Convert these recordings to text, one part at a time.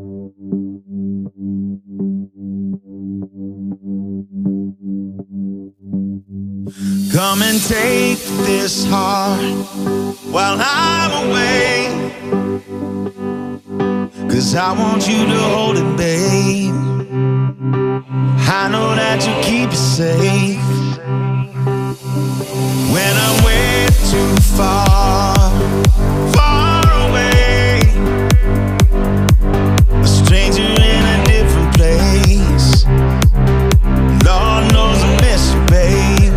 Come and take this heart while I'm away, 'cause I want you to hold it, babe. I know that you keep it safe. When I'm way too far, far away, a stranger in a different place, Lord knows I miss you, babe.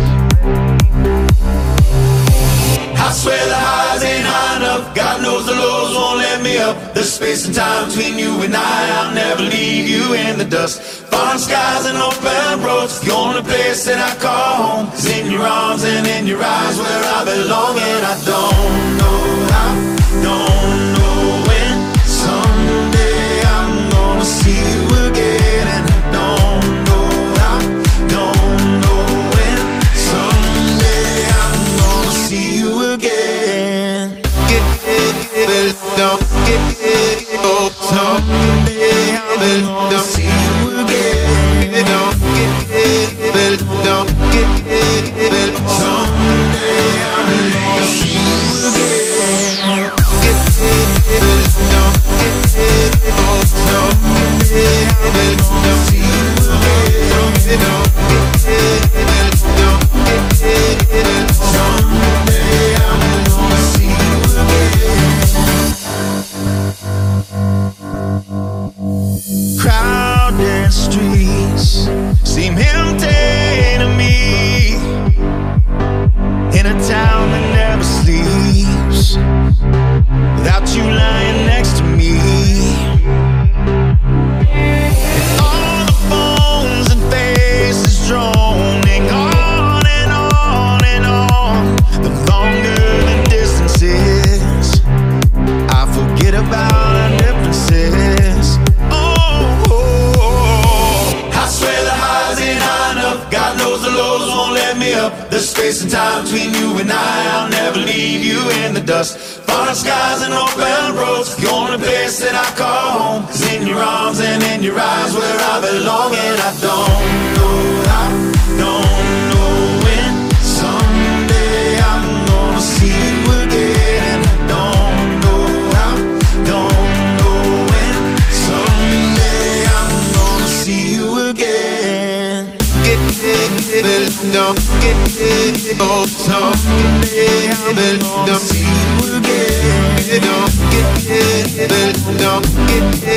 I swear the highs ain't high enough. God knows the lows won't let me up. There's space and time between you and I'll never leave you in the dust. Foreign skies and open roads, the only place that I call home is in your arms and in your eyes, where I belong. And I don't know how, don't know when, someday I'm gonna see you again. And I don't know how, don't know when, someday I'm gonna see you again. Don't get oh, someday I'm gonna see you again. Don't get someday I'm gonna see you again. Don't get oh, someday I'm gonna see you again. Don't get someday I'm gonna see you again. Crowded streets seem empty to me, in a town that never sleeps, without you lying next to me. And all the phones and faces droning on and on and on. The longer the distance is, I forget about our differences. I swear the highs ain't high enough. God knows the lows won't let me up. There's space and time between you and I'll never leave you in the dust. Foreign skies and open roads, the only place that I call home is in your arms and in your eyes, where I belong. And I don't know how, don't know when, someday I'm gonna see you again. And I don't know how, don't know when, someday I'm gonna see you again. Don't get oh, someday I'm gonna see you again. Don't get